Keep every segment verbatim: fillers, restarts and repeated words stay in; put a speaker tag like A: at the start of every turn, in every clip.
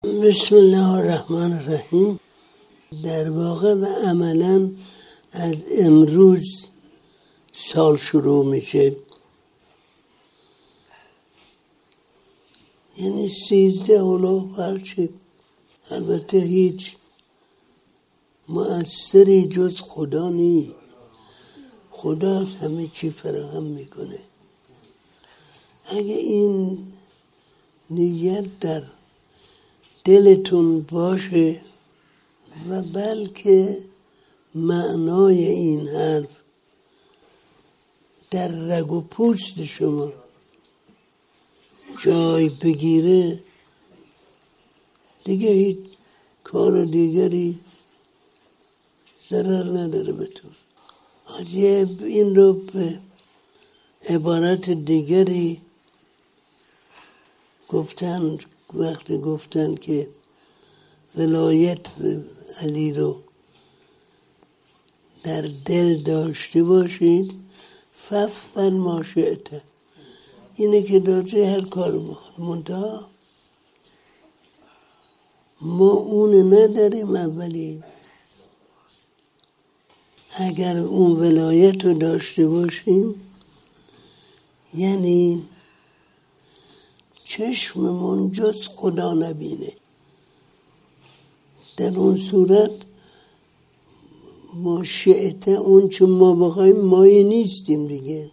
A: بسم الله الرحمن الرحیم. در واقع و عملا از امروز سال شروع میشه، یعنی سیزده اولا هرچی. البته هیچ مؤثری جز خدا نی، خدا همه چی فراهم میکنه. اگه این نیت در دلتون باشه و بلکه معنای این حرف در رگ و پوست شما جای بگیره، دیگه هیچ کار دیگری ضرر نداره بهتون. حاجی این رو به عبارت دیگری گفتن، وقتی گفتن که ولایت علی رو در دل داشته باشید، ففعل ما شئت، اینه که داده هر کار بخواد. منتها ما اون نداریم. اولی اگر اون ولایت رو داشته باشیم، یعنی چشممون جز خدا نبینه، در اون صورت ما شئت، اون چون ما بخوایم مایی نیستیم دیگه.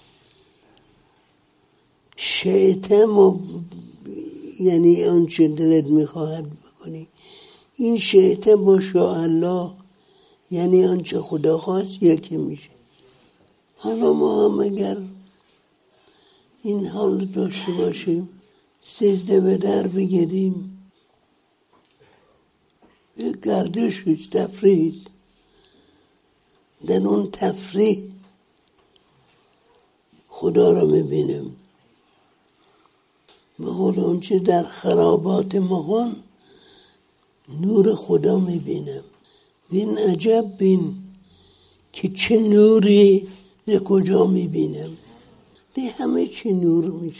A: شئت ما یعنی اون چه دلت میخواهد بکنی. این شئت با شاء الله یعنی اون چه خدا خواست یکی میشه. حالا ما هم اگر این حال داشته باشیم، سیزده به در بگیریم، یه گردش هیچ تفریح، در اون تفریح خدا رو میبینیم. به قول اون چه در خرابات مغان نور خدا میبینم. بین عجب بین که چه نوری ز کجا میبینم. دی همه چی نور میشه.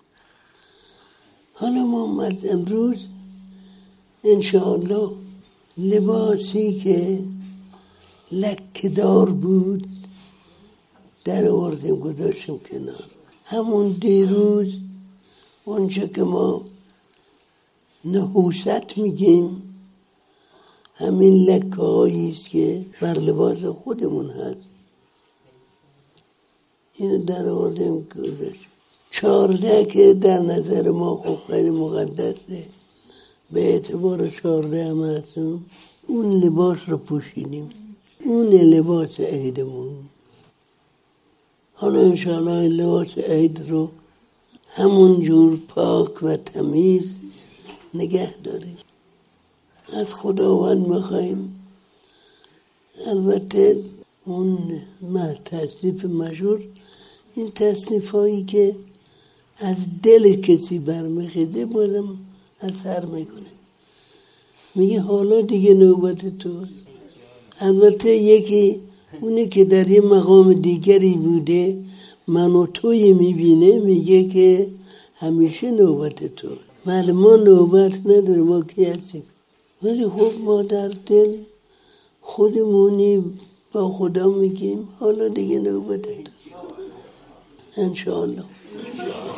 A: حالا ما از امروز انشاءالله لباسی که لکه‌دار بود در آوردیم گذاشتیم کنار. همون دیروز اونچه که ما نحوست میگیم، همین لکه هایی است که بر لباس خودمون هست، این در آوردیم گذاشتیم. چارده که در نظر ما خب خیلی مقدسه، به اعتبار چارده معصوم اون لباس رو پوشیدیم، اون لباس عیدمون. حالا انشاءالله این لباس عید رو همون جور پاک و تمیز نگه داریم. از خداوند میخواییم. البته اون تصنیف مشهور، این تصنیف هایی که از دل کسی برمیخیزه بازم اثر میکنه. میگه حالا دیگه نوبت تو. البته یکی اونی که در یه مقام دیگری بوده من و توی میبینه، میگه که همیشه نوبت تو. ولی ما نوبت نداره، ما کی هستیم. ولی خب ما در دل خودمونی با خدا میگیم حالا دیگه نوبت تو انشاءالله.